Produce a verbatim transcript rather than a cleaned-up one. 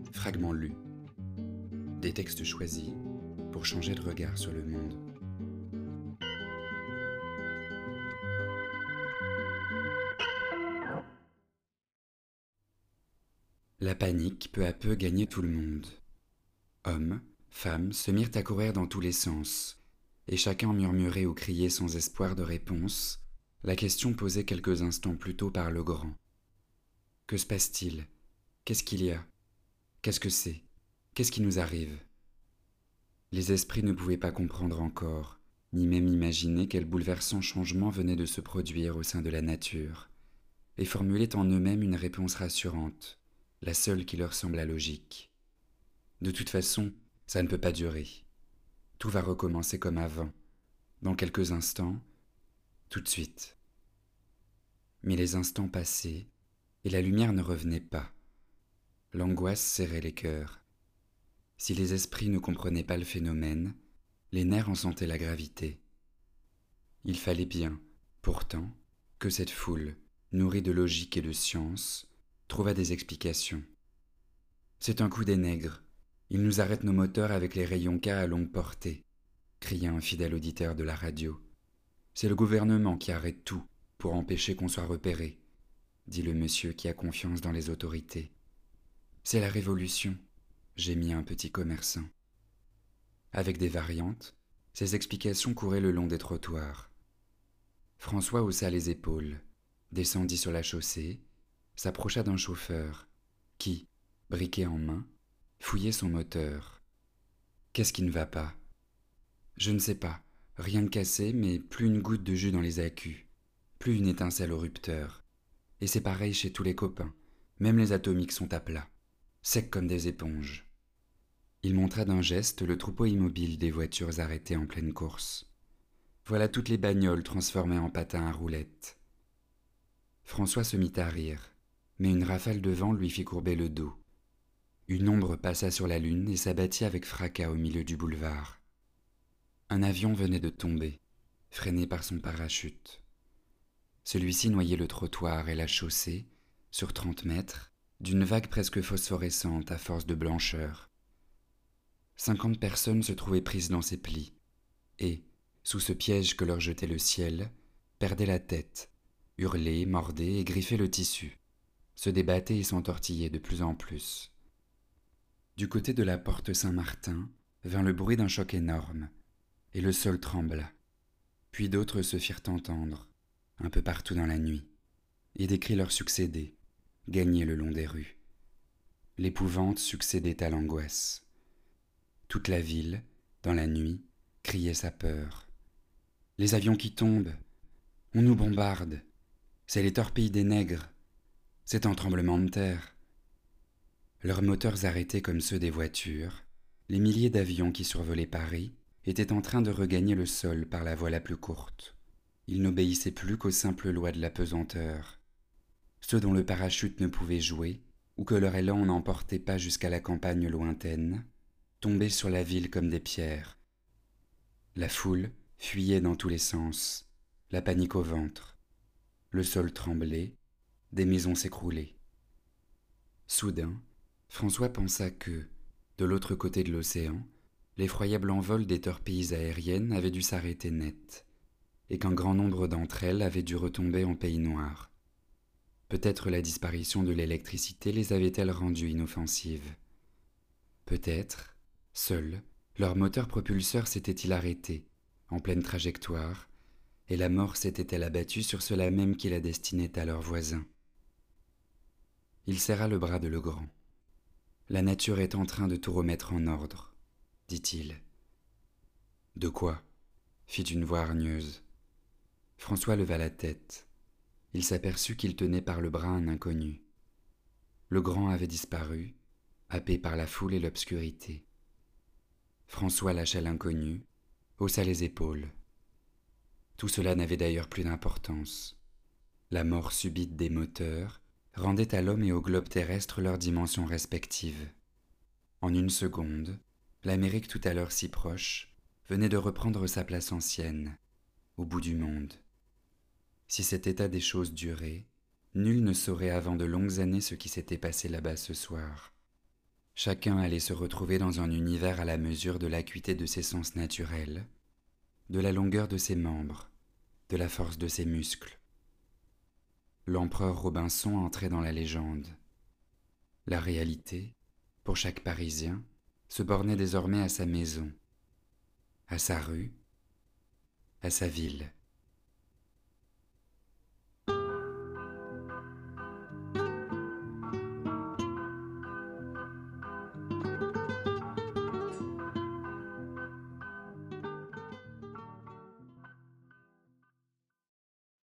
Fragments lus. Des textes choisis pour changer de regard sur le monde. La panique peu à peu gagnait tout le monde. Hommes, femmes se mirent à courir dans tous les sens, et chacun murmurait ou criait sans espoir de réponse la question posée quelques instants plus tôt par le grand. Que se passe-t-il? Qu'est-ce qu'il y a? Qu'est-ce que c'est? Qu'est-ce qui nous arrive? Les esprits ne pouvaient pas comprendre encore, ni même imaginer quel bouleversant changement venait de se produire au sein de la nature, et formulaient en eux-mêmes une réponse rassurante, la seule qui leur sembla logique. De toute façon, ça ne peut pas durer. Tout va recommencer comme avant, dans quelques instants, tout de suite. Mais les instants passaient, et la lumière ne revenait pas. L'angoisse serrait les cœurs. Si les esprits ne comprenaient pas le phénomène, les nerfs en sentaient la gravité. Il fallait bien, pourtant, que cette foule, nourrie de logique et de science, trouvât des explications. C'est un coup des nègres. Ils nous arrêtent nos moteurs avec les rayons K à longue portée, cria un fidèle auditeur de la radio. C'est le gouvernement qui arrête tout pour empêcher qu'on soit repéré, dit le monsieur qui a confiance dans les autorités. C'est la révolution, gémit un petit commerçant. Avec des variantes, ces explications couraient le long des trottoirs. François haussa les épaules, descendit sur la chaussée, s'approcha d'un chauffeur qui, briquet en main, fouillait son moteur. Qu'est-ce qui ne va pas? Je ne sais pas, rien de cassé, mais plus une goutte de jus dans les accus, plus une étincelle au rupteur. Et c'est pareil chez tous les copains, même les atomiques sont à plat, secs comme des éponges. Il montra d'un geste le troupeau immobile des voitures arrêtées en pleine course. Voilà toutes les bagnoles transformées en patins à roulettes. François se mit à rire, mais une rafale de vent lui fit courber le dos. Une ombre passa sur la lune et s'abattit avec fracas au milieu du boulevard. Un avion venait de tomber, freiné par son parachute. Celui-ci noyait le trottoir et la chaussée, sur trente mètres, d'une vague presque phosphorescente à force de blancheur. Cinquante personnes se trouvaient prises dans ses plis, et, sous ce piège que leur jetait le ciel, perdaient la tête, hurlaient, mordaient et griffaient le tissu, se débattaient et s'entortillaient de plus en plus. Du côté de la porte Saint-Martin vint le bruit d'un choc énorme, et le sol trembla. Puis d'autres se firent entendre, un peu partout dans la nuit, et des cris leur succédaient, gagnaient le long des rues. L'épouvante succédait à l'angoisse. Toute la ville, dans la nuit, criait sa peur. Les avions qui tombent, on nous bombarde, c'est les torpilles des nègres, c'est un tremblement de terre. Leurs moteurs arrêtés comme ceux des voitures, les milliers d'avions qui survolaient Paris étaient en train de regagner le sol par la voie la plus courte. Ils n'obéissaient plus qu'aux simples lois de la pesanteur. Ceux dont le parachute ne pouvait jouer, ou que leur élan n'emportait pas jusqu'à la campagne lointaine, tombaient sur la ville comme des pierres. La foule fuyait dans tous les sens, la panique au ventre. Le sol tremblait, des maisons s'écroulaient. Soudain, François pensa que, de l'autre côté de l'océan, l'effroyable envol des torpilles aériennes avait dû s'arrêter net, et qu'un grand nombre d'entre elles avaient dû retomber en pays noir. Peut-être la disparition de l'électricité les avait-elle rendues inoffensives. Peut-être, seul, leur moteur propulseur s'était-il arrêté, en pleine trajectoire, et la mort s'était-elle abattue sur ceux-là même qui la destinaient à leurs voisins. Il serra le bras de Legrand. La nature est en train de tout remettre en ordre, dit-il. De quoi? Fit une voix hargneuse. François leva la tête. Il s'aperçut qu'il tenait par le bras un inconnu. Legrand avait disparu, happé par la foule et l'obscurité. François lâcha l'inconnu, haussa les épaules. Tout cela n'avait d'ailleurs plus d'importance. La mort subite des moteurs rendait à l'homme et au globe terrestre leurs dimensions respectives. En une seconde, l'Amérique tout à l'heure si proche venait de reprendre sa place ancienne, au bout du monde. Si cet état des choses durait, nul ne saurait avant de longues années ce qui s'était passé là-bas ce soir. Chacun allait se retrouver dans un univers à la mesure de l'acuité de ses sens naturels, de la longueur de ses membres, de la force de ses muscles. L'empereur Robinson entrait dans la légende. La réalité, pour chaque Parisien, se bornait désormais à sa maison, à sa rue, à sa ville.